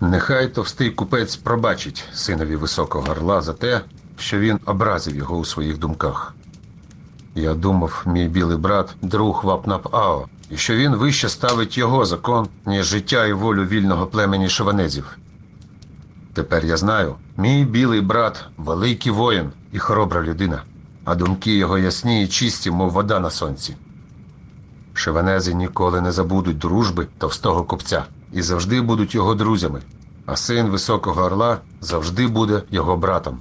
Нехай товстий купець пробачить синові Високого Орла за те, що він образив його у своїх думках. Я думав, мій білий брат – друг Вапнап-Ао, і що він вище ставить його закон, ніж життя і волю вільного племені шеванезів. Тепер я знаю, мій білий брат – великий воїн і хоробра людина, а думки його ясні і чисті, мов вода на сонці. Шеванези ніколи не забудуть дружби товстого купця і завжди будуть його друзями, а син Високого Орла завжди буде його братом.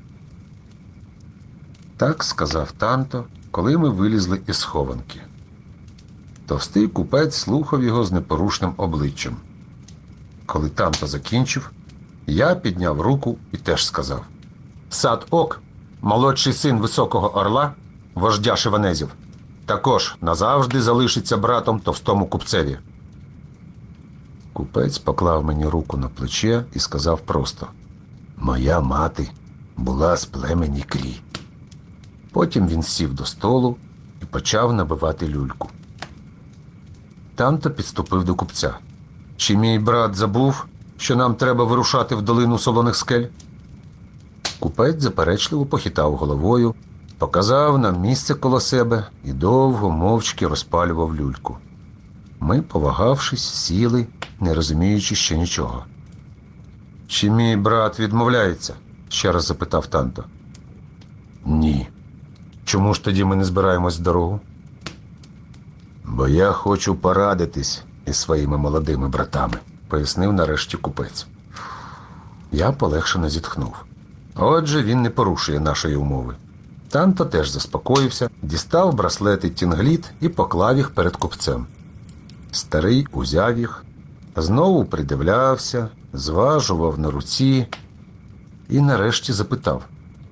Так сказав Танто, коли ми вилізли із схованки. Товстий купець слухав його з непорушним обличчям. Коли Танто закінчив, я підняв руку і теж сказав: Сад-Ок, молодший син Високого Орла, вождя шеванезів, також назавжди залишиться братом товстому купцеві. Купець поклав мені руку на плече і сказав просто: «Моя мати була з племені Крі». Потім він сів до столу і почав набивати люльку. Танто підступив до купця. «Чи мій брат забув, що нам треба вирушати в долину солоних скель?» Купець заперечливо похитав головою, показав нам місце коло себе і довго мовчки розпалював люльку. Ми, повагавшись, сіли, не розуміючи ще нічого. «Чи мій брат відмовляється?» – ще раз запитав Танто. «Ні». «Чому ж тоді ми не збираємось в дорогу?» «Бо я хочу порадитись із своїми молодими братами», – пояснив нарешті купець. Я полегшено зітхнув. Отже, він не порушує нашої умови. Танто теж заспокоївся, дістав браслети Тінгліт і поклав їх перед купцем. Старий узяв їх, знову придивлявся, зважував на руці і нарешті запитав: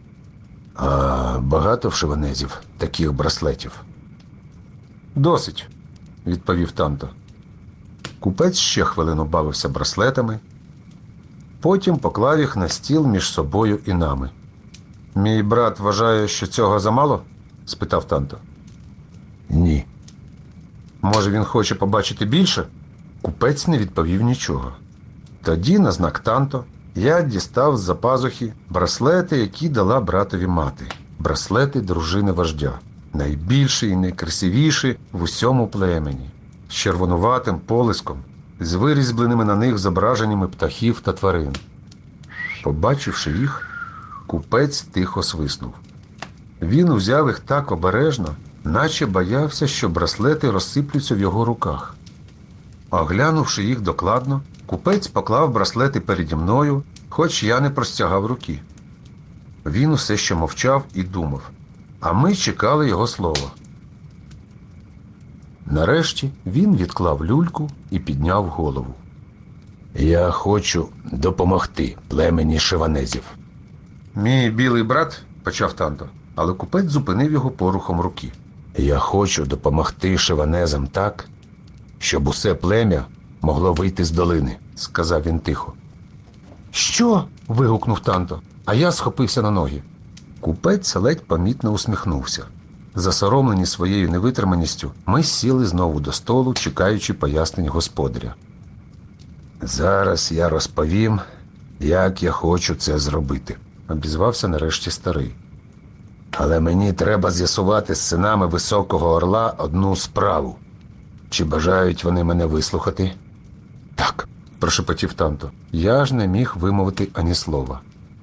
«А багато в шеванезів таких браслетів?» «Досить», – відповів Танто. Купець ще хвилину бавився браслетами, потім поклав їх на стіл між собою і нами. «Мій брат вважає, що цього замало?» – спитав Танто. «Ні». «Може, він хоче побачити більше?» Купець не відповів нічого. Тоді, на знак Танто, я дістав з-за пазухи браслети, які дала братові мати. Браслети дружини вождя. Найбільші і найкрасивіші в усьому племені. З червонуватим полиском, з вирізбленими на них зображеннями птахів та тварин. Побачивши їх, купець тихо свиснув. Він узяв їх так обережно, наче боявся, що браслети розсиплються в його руках. Оглянувши їх докладно, купець поклав браслети переді мною, хоч я не простягав руки. Він усе ще мовчав і думав, а ми чекали його слова. Нарешті він відклав люльку і підняв голову. «Я хочу допомогти племені шеванезів». «Мій білий брат», – почав Танто, але купець зупинив його порухом руки. «Я хочу допомогти шеванезам так, щоб усе плем'я могло вийти з долини», – сказав він тихо. «Що?» – вигукнув Танто, а я схопився на ноги. Купець ледь помітно усміхнувся. Засоромлені своєю невитриманістю, ми сіли знову до столу, чекаючи пояснень господаря. «Зараз я розповім, як я хочу це зробити», – обізвався нарешті старий. «Але мені треба з'ясувати з синами Високого Орла одну справу. Чи бажають вони мене вислухати?» «Так», – прошепотів Танто. Я ж не міг вимовити ані слова.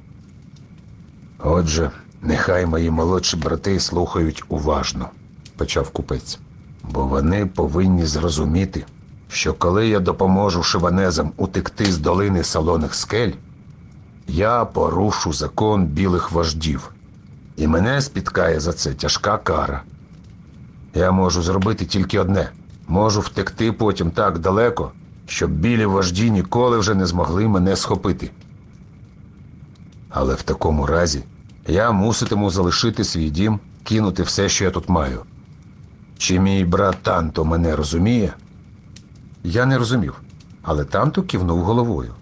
«Отже, нехай мої молодші брати слухають уважно», – почав купець. «Бо вони повинні зрозуміти, що коли я допоможу шеванезам утекти з долини солоних скель, я порушу закон білих вождів, і мене спіткає за це тяжка кара. Я можу зробити тільки одне – можу втекти потім так далеко, щоб білі вожді ніколи вже не змогли мене схопити. Але в такому разі я муситиму залишити свій дім, кинути все, що я тут маю. Чи мій брат Танто мене розуміє?» Я не розумів, але Танто кивнув головою.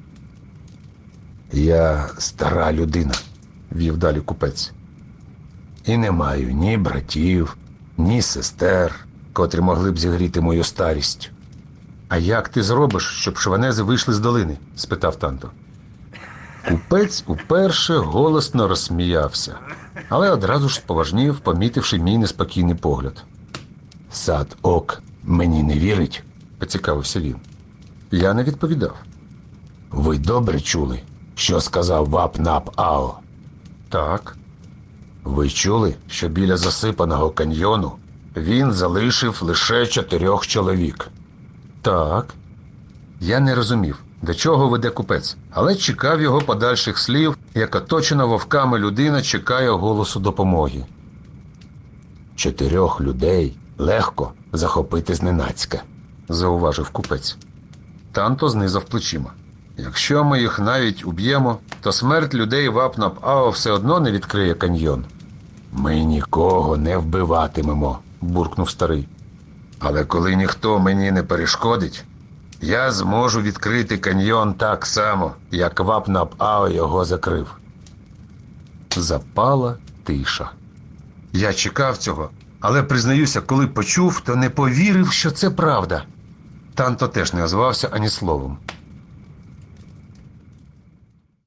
«Я стара людина», – вів далі купець. «І не маю ні братів, ні сестер, котрі могли б зігріти мою старість. А як ти зробиш, щоб шванези вийшли з долини? Спитав Танто. Купець уперше голосно розсміявся, але одразу ж споважнів, помітивши мій неспокійний погляд. Сад Ок мені не вірить? Поцікавився він. Я не відповідав. Ви добре чули, що сказав Вап-Нап-Ао? Так. Ви чули, що біля засипаного каньйону він залишив лише 4 чоловік? Так. Я не розумів, до чого веде купець, але чекав його подальших слів, як оточена вовками людина чекає голосу допомоги. 4 людей легко захопити зненацька, зауважив купець. Танто знизав плечима. Якщо ми їх навіть уб'ємо, то смерть людей Вап-Нап-Ао все одно не відкриє каньйон. Ми нікого не вбиватимемо, буркнув старий. Але коли ніхто мені не перешкодить, я зможу відкрити каньйон так само, як Вап-Нап-Ао його закрив. Запала тиша. Я чекав цього, але, признаюся, коли почув, то не повірив, що це правда. Танто теж не озвався ані словом.